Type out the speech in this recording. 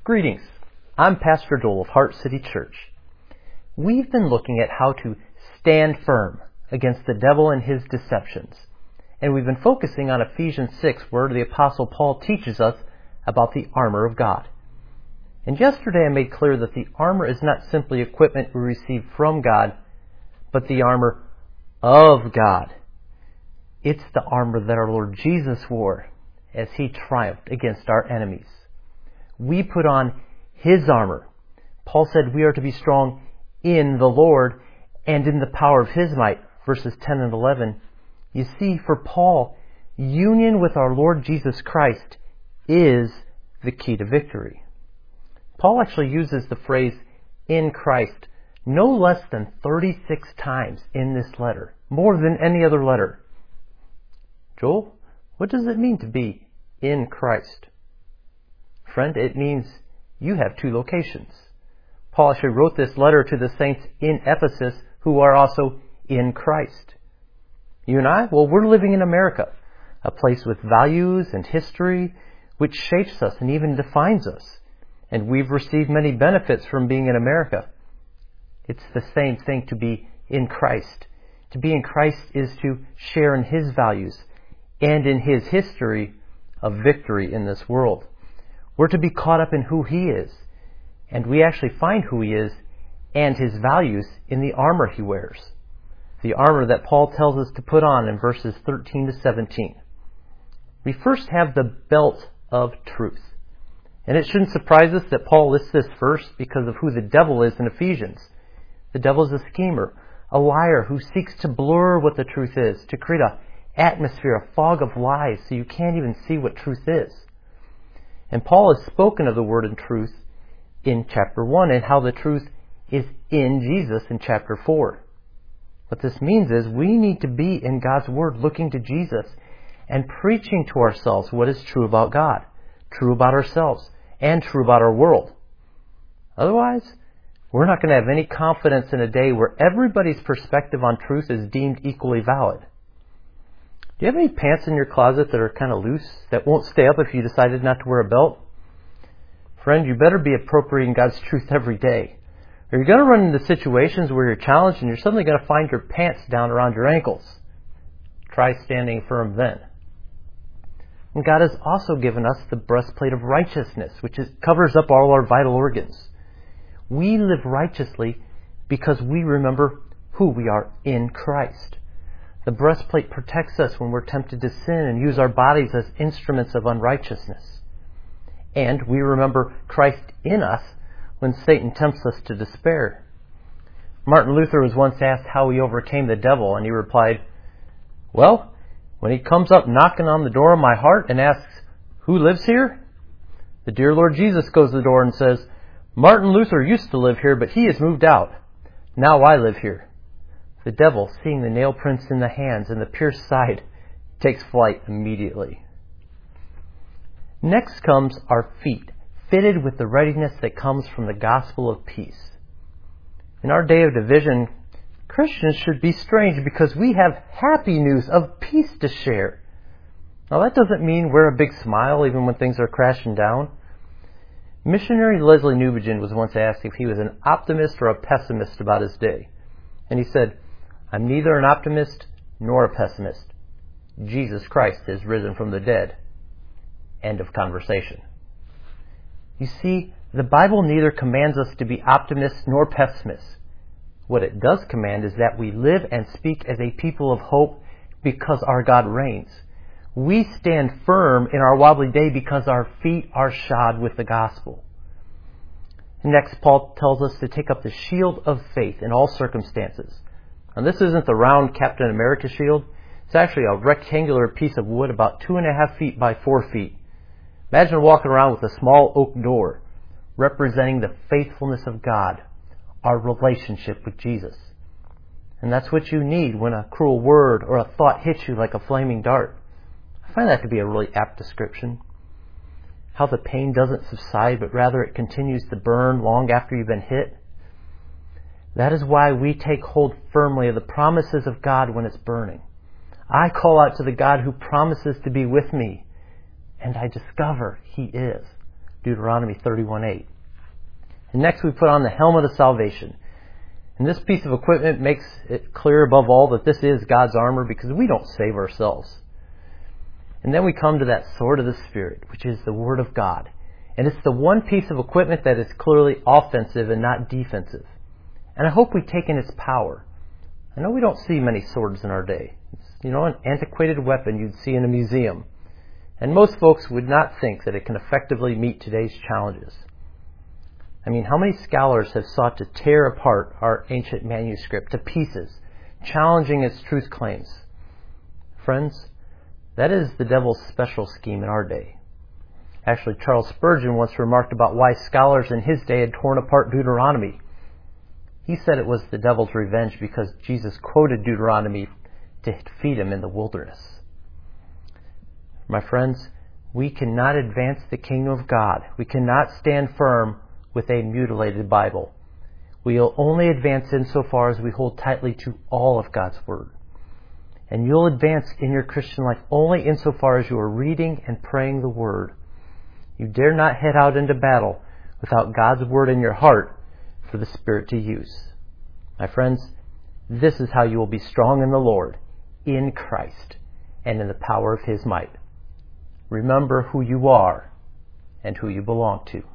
Greetings. I'm Pastor Joel of Heart City Church. We've been looking at how to stand firm against the devil and his deceptions. And we've been focusing on Ephesians 6, where the Apostle Paul teaches us about the armor of God. And yesterday I made clear that the armor is not simply equipment we receive from God, but the armor of God. It's the armor that our Lord Jesus wore as he triumphed against our enemies. We put on his armor. Paul said we are to be strong in the Lord and in the power of his might, verses 10 and 11. You see, for Paul, union with our Lord Jesus Christ is the key to victory. Paul actually uses the phrase in Christ no less than 36 times in this letter, more than any other letter. Joel, what does it mean to be in Christ? Friend, it means you have two locations. Paul actually wrote this letter to the saints in Ephesus who are also in Christ. You and I, well, we're living in America, a place with values and history which shapes us and even defines us. And we've received many benefits from being in America. It's the same thing to be in Christ. To be in Christ is to share in his values and in his history of victory in this world. We're to be caught up in who he is. And we actually find who he is and his values in the armor he wears. The armor that Paul tells us to put on in verses 13 to 17. We first have the belt of truth. And it shouldn't surprise us that Paul lists this first because of who the devil is in Ephesians. The devil is a schemer, a liar who seeks to blur what the truth is, to create an atmosphere, a fog of lies, so you can't even see what truth is. And Paul has spoken of the word and truth in chapter 1 and how the truth is in Jesus in chapter 4. What this means is we need to be in God's word looking to Jesus and preaching to ourselves what is true about God, true about ourselves, and true about our world. Otherwise, we're not going to have any confidence in a day where everybody's perspective on truth is deemed equally valid. Do you have any pants in your closet that are kind of loose, that won't stay up if you decided not to wear a belt? Friend, you better be appropriating God's truth every day. Or you're going to run into situations where you're challenged and you're suddenly going to find your pants down around your ankles. Try standing firm then. And God has also given us the breastplate of righteousness, which covers up all our vital organs. We live righteously because we remember who we are in Christ. The breastplate protects us when we're tempted to sin and use our bodies as instruments of unrighteousness. And we remember Christ in us when Satan tempts us to despair. Martin Luther was once asked how he overcame the devil, and he replied, "Well, when he comes up knocking on the door of my heart and asks, 'Who lives here?' the dear Lord Jesus goes to the door and says, 'Martin Luther used to live here, but he has moved out. Now I live here.' The devil, seeing the nail prints in the hands and the pierced side, takes flight immediately." Next comes our feet, fitted with the readiness that comes from the gospel of peace. In our day of division, Christians should be strange because we have happy news of peace to share. Now that doesn't mean wear a big smile even when things are crashing down. Missionary Leslie Newbigin was once asked if he was an optimist or a pessimist about his day. And he said, "I'm neither an optimist nor a pessimist. Jesus Christ is risen from the dead." End of conversation. You see, the Bible neither commands us to be optimists nor pessimists. What it does command is that we live and speak as a people of hope because our God reigns. We stand firm in our wobbly day because our feet are shod with the gospel. Next, Paul tells us to take up the shield of faith in all circumstances. And this isn't the round Captain America shield. It's actually a rectangular piece of wood about 2.5 feet by 4 feet. Imagine walking around with a small oak door representing the faithfulness of God, our relationship with Jesus. And that's what you need when a cruel word or a thought hits you like a flaming dart. I find that to be a really apt description. How the pain doesn't subside, but rather it continues to burn long after you've been hit. That is why we take hold firmly of the promises of God when it's burning. I call out to the God who promises to be with me, and I discover He is. Deuteronomy 31:8. And next we put on the helmet of salvation. And this piece of equipment makes it clear above all that this is God's armor because we don't save ourselves. And then we come to that sword of the Spirit, which is the Word of God. And it's the one piece of equipment that is clearly offensive and not defensive. And I hope we take in its power. I know we don't see many swords in our day. It's, an antiquated weapon you'd see in a museum. And most folks would not think that it can effectively meet today's challenges. I mean, how many scholars have sought to tear apart our ancient manuscript to pieces, challenging its truth claims? Friends, that is the devil's special scheme in our day. Actually, Charles Spurgeon once remarked about why scholars in his day had torn apart Deuteronomy. He said it was the devil's revenge because Jesus quoted Deuteronomy to defeat him in the wilderness. My friends, we cannot advance the kingdom of God. We cannot stand firm with a mutilated Bible. We will only advance insofar as we hold tightly to all of God's Word. And you'll advance in your Christian life only insofar as you are reading and praying the Word. You dare not head out into battle without God's Word in your heart for the Spirit to use. My friends, this is how you will be strong in the Lord, in Christ, and in the power of His might. Remember who you are and who you belong to.